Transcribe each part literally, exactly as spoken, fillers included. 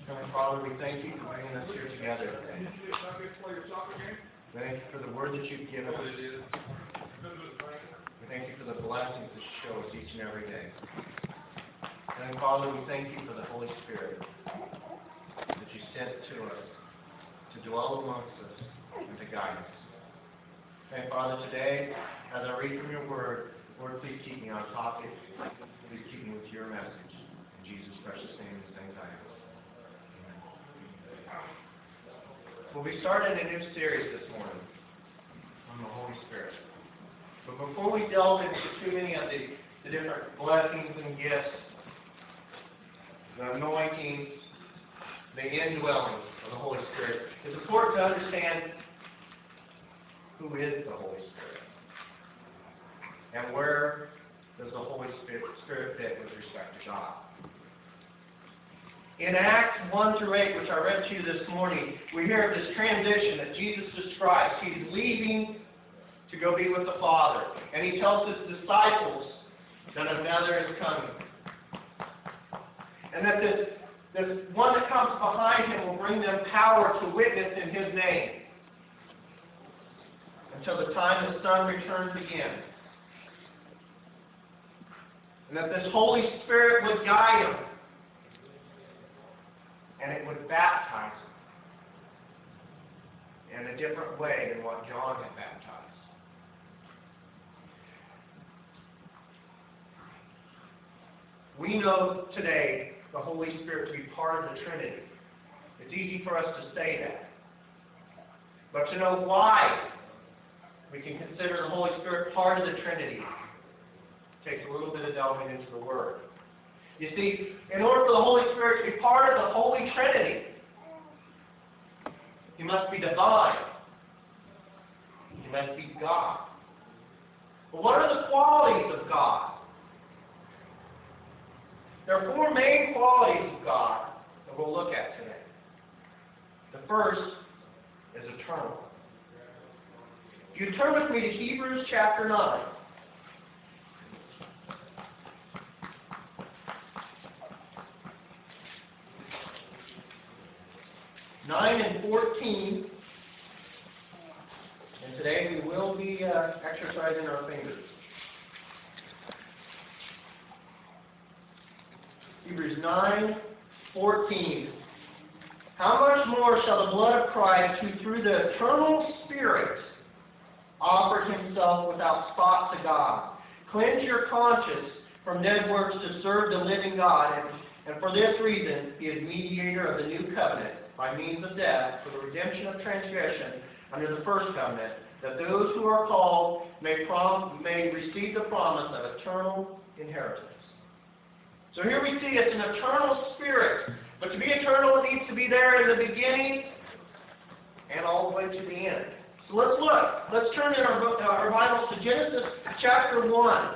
Heavenly Father, we thank you for bringing us here together today. Thank you for the word that you've given us. We thank you for the blessings that you show us each and every day. And Father, we thank you for the Holy Spirit that you sent to us to dwell amongst us and to guide us. And Father, today, as I read from your word, Lord, please keep me on topic. Please keep me with your message. In Jesus' precious name, we thank I ask. Well, we started a new series this morning on the Holy Spirit. But before we delve into too many of the, the different blessings and gifts, the anointing, the indwelling of the Holy Spirit, it's important to understand who is the Holy Spirit and where does the Holy Spirit, Spirit fit with respect to God. In Acts one through eight, which I read to you this morning, we hear of this transition that Jesus describes. He's leaving to go be with the Father. And he tells his disciples that another is coming. And that this, this one that comes behind him will bring them power to witness in his name until the time the Son returns again. And that this Holy Spirit would guide him. And it would baptize him in a different way than what John had baptized. We know today the Holy Spirit to be part of the Trinity. It's easy for us to say that. But to know why we can consider the Holy Spirit part of the Trinity takes a little bit of delving into the Word. You see, in order for the Holy Spirit to be part of the Holy Trinity, He must be divine. He must be God. But what are the qualities of God? There are four main qualities of God that we'll look at today. The first is eternal. If you turn with me to Hebrews chapter nine. nine and fourteen, and today we will be uh, exercising our fingers. Hebrews nine, fourteen. How much more shall the blood of Christ, who through the eternal Spirit offered himself without spot to God, cleanse your conscience from dead works to serve the living God, and, and for this reason he is mediator of the new covenant, by means of death, for the redemption of transgression under the first covenant, that those who are called may, prom- may receive the promise of eternal inheritance. So here we see it's an eternal Spirit. But to be eternal, it needs to be there in the beginning and all the way to the end. So let's look. Let's turn in our, book, our Bibles to Genesis chapter one.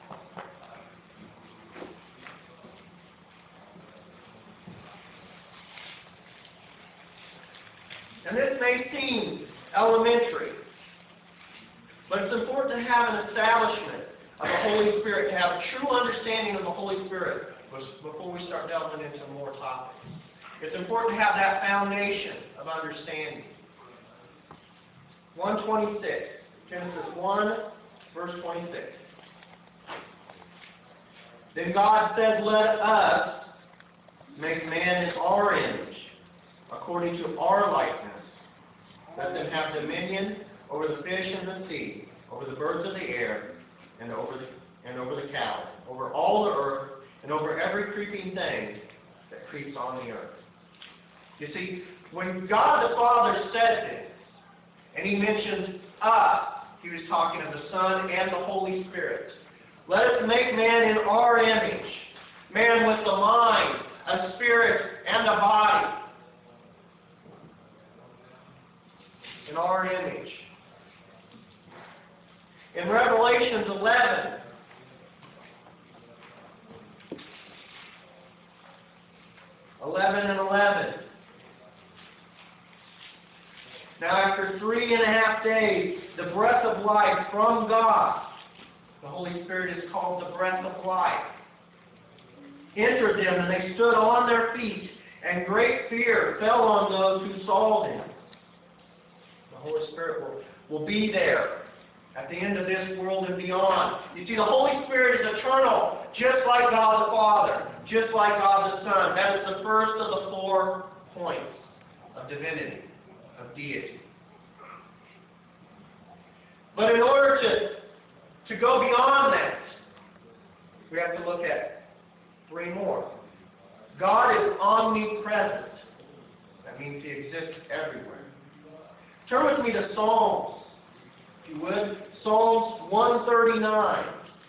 And this may seem elementary, but it's important to have an establishment of the Holy Spirit, to have a true understanding of the Holy Spirit before we start delving into more topics. It's important to have that foundation of understanding. one twenty-six, Genesis one, verse twenty-six. Then God said, "Let us make man in our image, according to our likeness. Let them have dominion over the fish in the sea, over the birds of the air, and over the, and over the cattle, over all the earth, and over every creeping thing that creeps on the earth." You see, when God the Father said this, and He mentioned us, He was talking of the Son and the Holy Spirit. Let us make man in our image, man with a mind, a spirit, and a body. In our image. In Revelations eleven, eleven and eleven. Now after three and a half days, the breath of life from God, the Holy Spirit is called the breath of life, entered them, and they stood on their feet, and great fear fell on those who saw them. The Holy Spirit will, will be there at the end of this world and beyond. You see, the Holy Spirit is eternal, just like God the Father, just like God the Son. That is the first of the four points of divinity, of deity. But in order to, to go beyond that, we have to look at three more. God is omnipresent. That means He exists everywhere. Turn with me to Psalms, if you would. Psalms one thirty-nine.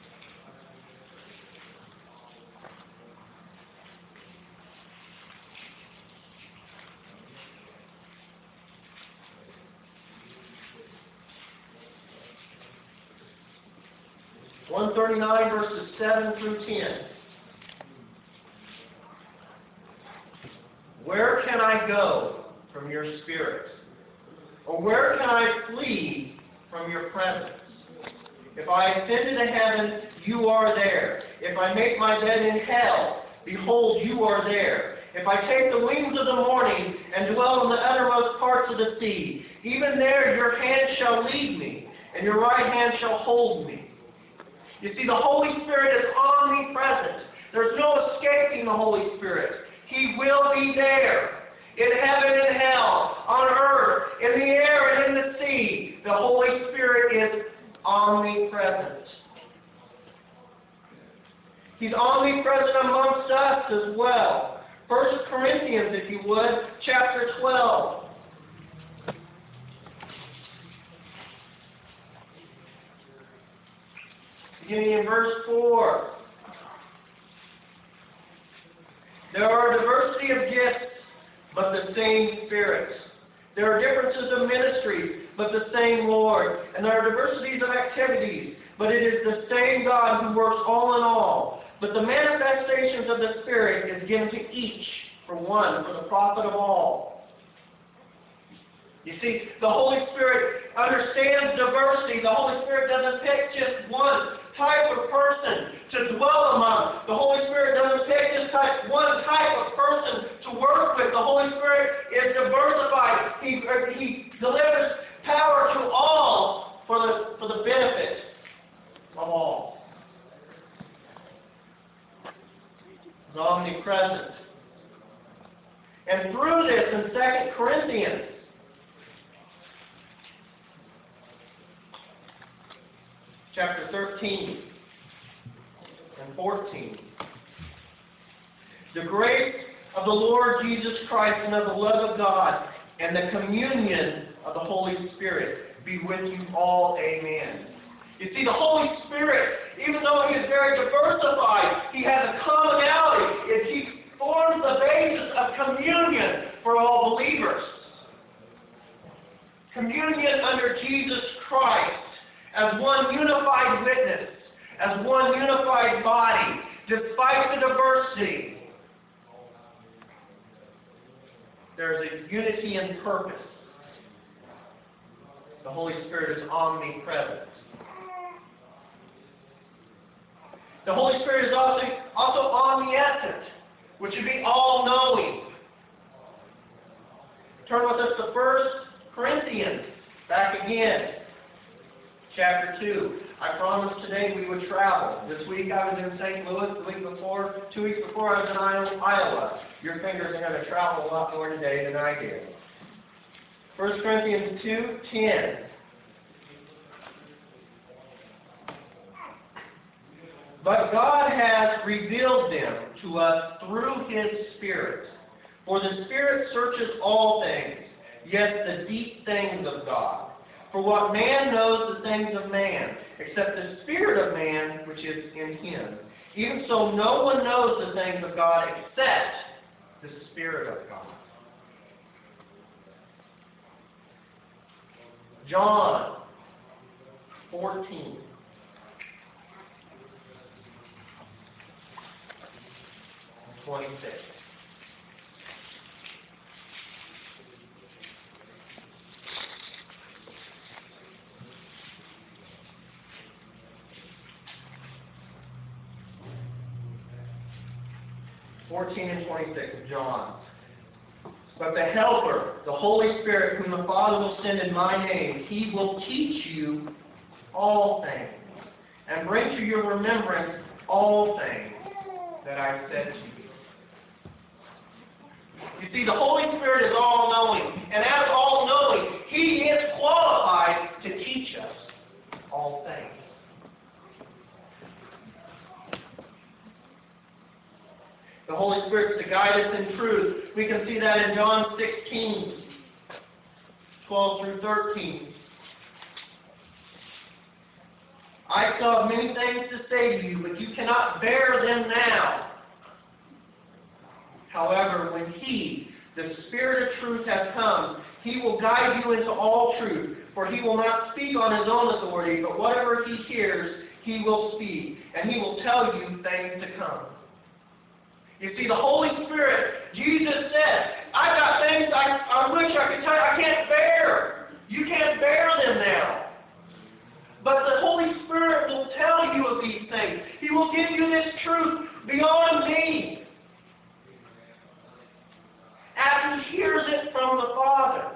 one thirty-nine verses seven through ten. Where can I go from your Spirit? Or where can I flee from your presence? If I ascend into heaven, you are there. If I make my bed in hell, behold, you are there. If I take the wings of the morning and dwell in the uttermost parts of the sea, even there your hand shall lead me, and your right hand shall hold me. You see, the Holy Spirit is omnipresent. There's no escaping the Holy Spirit. He will be there. In heaven and hell, on earth, in the air and in the sea, the Holy Spirit is omnipresent. He's omnipresent amongst us as well. First Corinthians, if you would, chapter twelve. Beginning in verse four. There are a diversity of gifts, but the same Spirit. There are differences of ministries, but the same Lord. And there are diversities of activities, but it is the same God who works all in all. But the manifestations of the Spirit is given to each for one, for the profit of all. You see, the Holy Spirit understands diversity. The Holy Spirit doesn't pick just one type of person to dwell among. The Holy Spirit doesn't pick just type, one type of person to work with. The Holy Spirit is diversified. He, he delivers power to all for the, for the benefit of all. He's omnipresent. And through this in Second Corinthians, chapter thirteen and fourteen. The grace of the Lord Jesus Christ and of the love of God and the communion of the Holy Spirit be with you all. Amen. You see, the Holy Spirit, even though He is very diversified, He has a commonality. It, he forms the basis of communion for all believers. Communion under Jesus Christ as one unified witness, as one unified body, despite the diversity. There is a unity in purpose. The Holy Spirit is omnipresent. The Holy Spirit is also, also omniscient, which would be all-knowing. Turn with us to First Corinthians, back again. Chapter two. I promised today we would travel. This week I was in Saint Louis. The week before, two weeks before I was in Iowa. Your fingers are going to travel a lot more today than I did. First Corinthians two ten. But God has revealed them to us through His Spirit. For the Spirit searches all things, yes, the deep things of God. For what man knows the things of man, except the Spirit of man which is in him. Even so, no one knows the things of God except the Spirit of God. John fourteen. twenty-six. fourteen and twenty-six of John. But the Helper, the Holy Spirit, whom the Father will send in my name, he will teach you all things, and bring to your remembrance all things that I said to you. You see, the Holy Spirit is all-knowing, and as all-knowing, he is qualified to teach us all things. The Holy Spirit is to guide us in truth. We can see that in John sixteen, twelve through thirteen. I still have many things to say to you, but you cannot bear them now. However, when He, the Spirit of truth, has come, He will guide you into all truth, for He will not speak on His own authority, but whatever He hears, He will speak, and He will tell you things to come. You see, the Holy Spirit, Jesus said, I've got things I, I wish I could tell you, I can't bear. You can't bear them now. But the Holy Spirit will tell you of these things. He will give you this truth beyond me, as He hears it from the Father.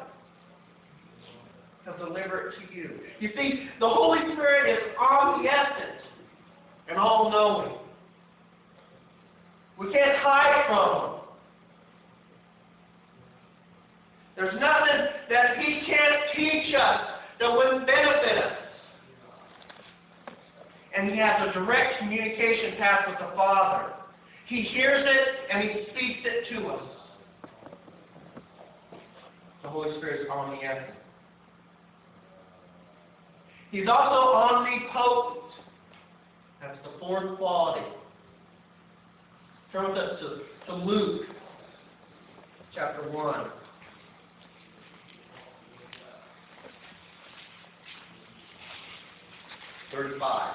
He'll deliver it to you. You see, the Holy Spirit is omniscient and all-knowing. We can't hide from Him. There's nothing that He can't teach us that wouldn't benefit us. And He has a direct communication path with the Father. He hears it and He speaks it to us. The Holy Spirit is omniscient. He's also omnipotent. That's the fourth quality. Turn with us to, to Luke chapter one. thirty-five.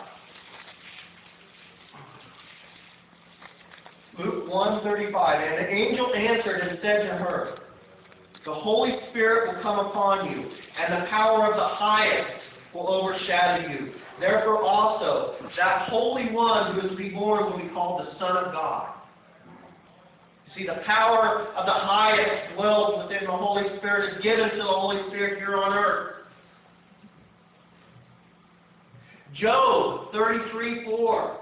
Luke one thirty-five. And the angel answered and said to her, the Holy Spirit will come upon you, and the power of the highest will overshadow you. Therefore also, that Holy One who is to be born will be called the Son of God. You see, the power of the highest dwells within the Holy Spirit, is given to the Holy Spirit here on earth. Job thirty-three four.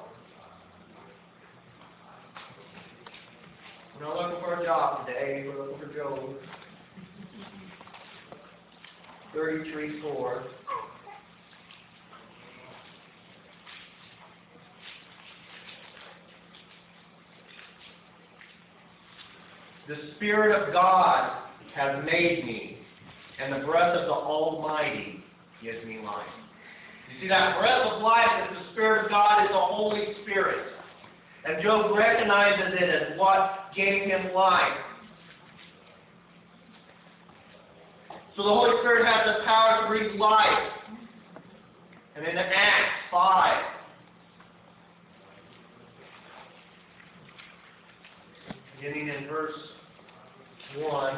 We're not looking for a job today, we're looking for Job. thirty-three four. The Spirit of God has made me, and the breath of the Almighty gives me life. You see, that breath of life is the Spirit of God, is the Holy Spirit. And Job recognizes it as what gave him life. So the Holy Spirit has the power to breathe life. And in Acts five, beginning in verse one,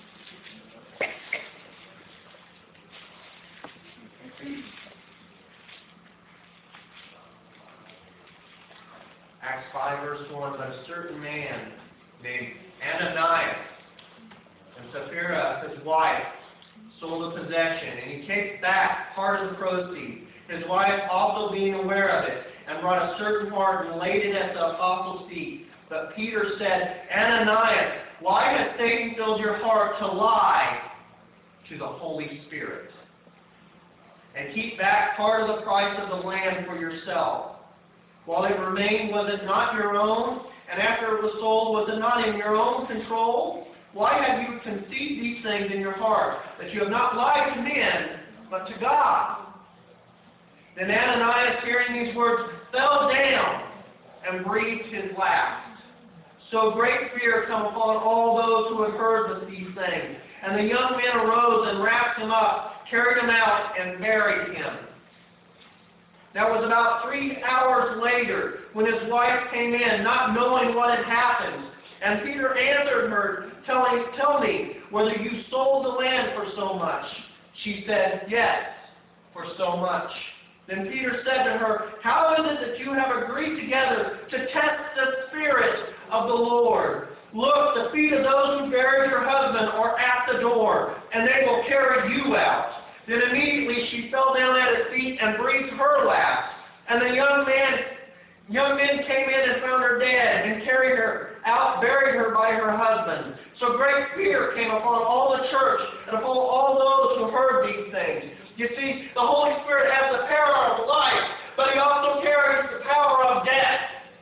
Acts five verse one, but a certain man named Ananias and Sapphira, his wife, sold a possession, and he takes back part of the proceeds, his wife also being aware of it, and brought a certain part and laid it at the apostles' feet. But Peter said, Ananias, why has Satan filled your heart to lie to the Holy Spirit and keep back part of the price of the land for yourself? While it remained, was it not your own? And after it was sold, was it not in your own control? Why have you conceived these things in your heart, that you have not lied to men, but to God? Then Ananias, hearing these words, fell down and breathed his last. So great fear come upon all those who had heard of these things. And the young men arose and wrapped him up, carried him out, and buried him. That was about three hours later when his wife came in, not knowing what had happened. And Peter answered her, telling, Tell me whether you sold the land for so much. She said, Yes, for so much. Then Peter said to her, How is it that you have agreed together to test the Spirit of the Lord? Look, the feet of those who buried your husband are at the door, and they will carry you out. Then immediately she fell down at his feet and breathed her last. And the young man, young men came in and found her dead, and carried her out, buried her by her husband. So great fear came upon all the church and upon all those who heard these things. You see, the Holy Spirit has the power of life, but He also carries the power of death.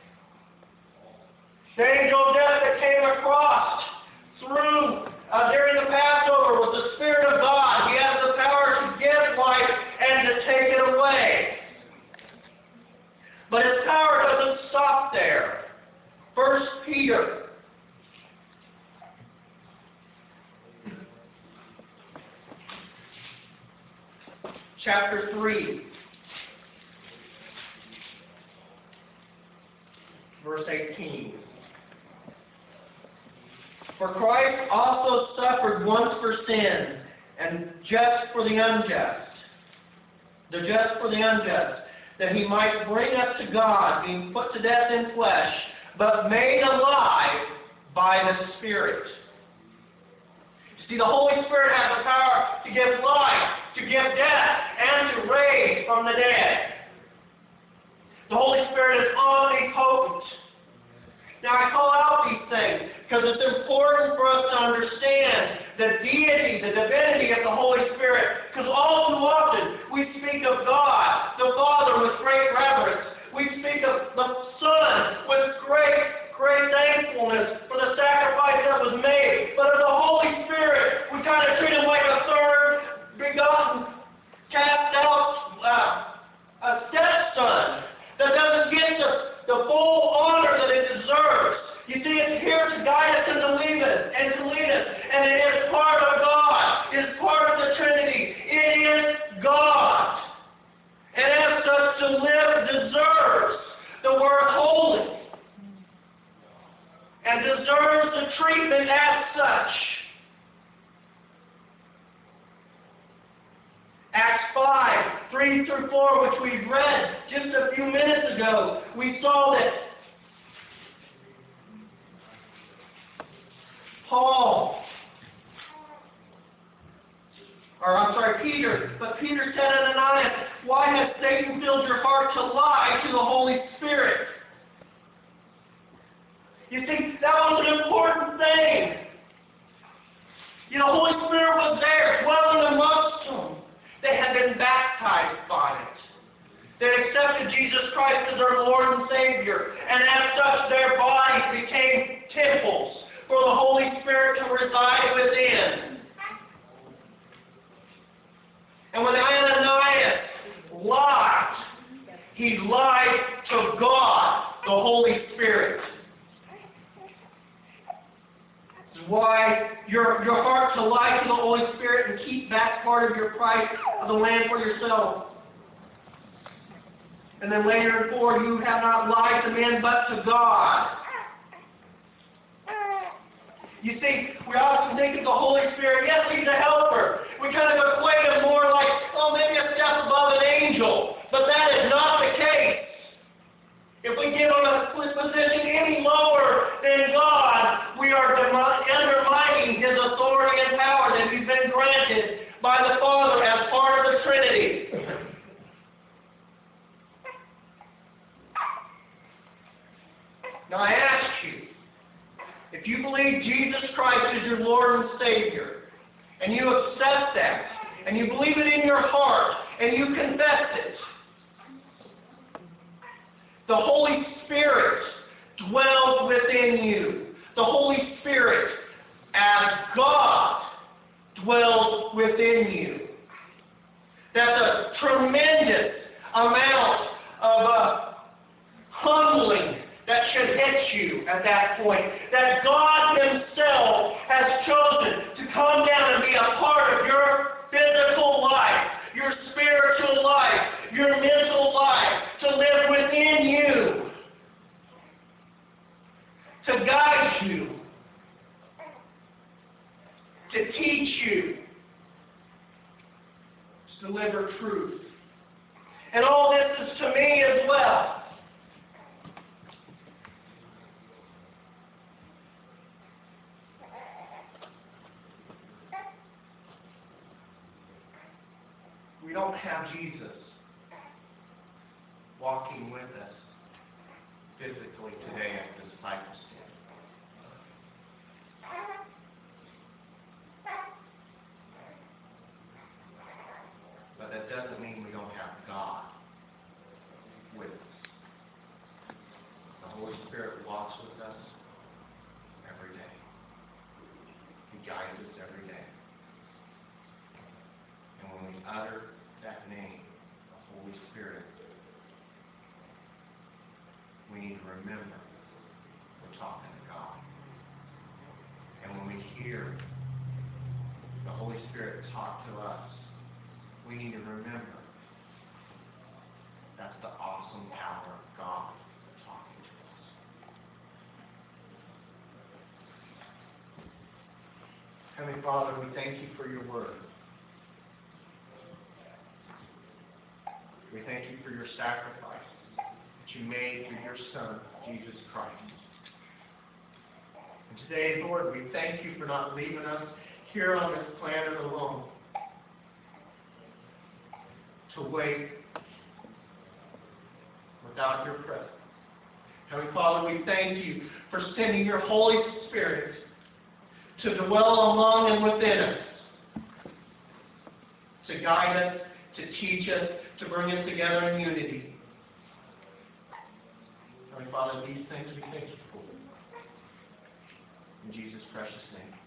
The angel of death that came across through uh, during the Passover was the Spirit of God. He has the power to give life and to take it away. But His power doesn't stop there. First Peter chapter three, verse eighteen. For Christ also suffered once for sin, and just for the unjust, the just for the unjust, that He might bring us to God, being put to death in flesh, but made alive by the Spirit. You see, the Holy Spirit has the power to give life, to give death, and to raise from the dead. The Holy Spirit is omnipotent. Now, I call out these things because it's important for us to understand the deity, the divinity of the Holy Spirit. Because all too often, we speak of God, the Father, with great reverence. We speak of the Son with great, great thankfulness for the sacrifice that was made. But of the Holy Spirit, we kind of treat Him like a third begotten, cast out uh, a stepson that doesn't get the, the full honor that it deserves. You see, it's here to guide us and to lead us, and to lead us, and it is part of God. It is part of the Trinity. It is God. And as such, to live deserves the word holy, and deserves the treatment as such. Acts five, three through four, which we've read just a few minutes ago, we saw that Paul, or I'm sorry, Peter, but Peter said to Ananias, why has Satan filled your heart to lie to the Holy Spirit? You see, that was an important thing. You know, the Holy Spirit was there, dwelling amongst them. They had been baptized by it. They accepted Jesus Christ as their Lord and Savior. And as such, their bodies became temples for the Holy Spirit to reside within. And when Ananias lied, he lied to God, the Holy Spirit. This is why your, your heart to lie to the Holy Spirit and keep back part of your price of the land for yourself. And then later in four, you have not lied to men but to God. You see, we often think of the Holy Spirit, yes, He's a helper. We kind of equate Him more like, oh, maybe a step above an angel. But that is not the case. If we get on a position any lower than God, we are undermining His authority and power that He's been granted by the Father as part of the Trinity. Now I ask you, if you believe Jesus Christ is your Lord and Savior, and you accept that, and you believe it in your heart, and you confess it, the Holy Spirit dwells within you. The Holy Spirit, as God, dwells within you. That's a tremendous amount of uh, humbling that should hit you at that point. That God Himself has chosen to come down and be a part of your physical life, your spiritual life, your mental life, to live within you, to guide you, to teach you, to deliver truth. And all this is to me as well. we don't have Jesus walking with us physically today as the disciples did. But that doesn't mean we don't have God with us. The Holy Spirit walks with us every day. He guides us every day. And when we utter that name, the Holy Spirit, we need to remember we're talking to God. And when we hear the Holy Spirit talk to us, we need to remember that's the awesome power of God talking to us. Heavenly Father, we thank you for your word. We thank you for your sacrifice that you made through your Son, Jesus Christ. And today, Lord, we thank you for not leaving us here on this planet alone to wait without your presence. Heavenly Father, we thank you for sending your Holy Spirit to dwell among and within us, to guide us, to teach us, to bring us together in unity. Heavenly Father, these things we thank you for. In Jesus' precious name.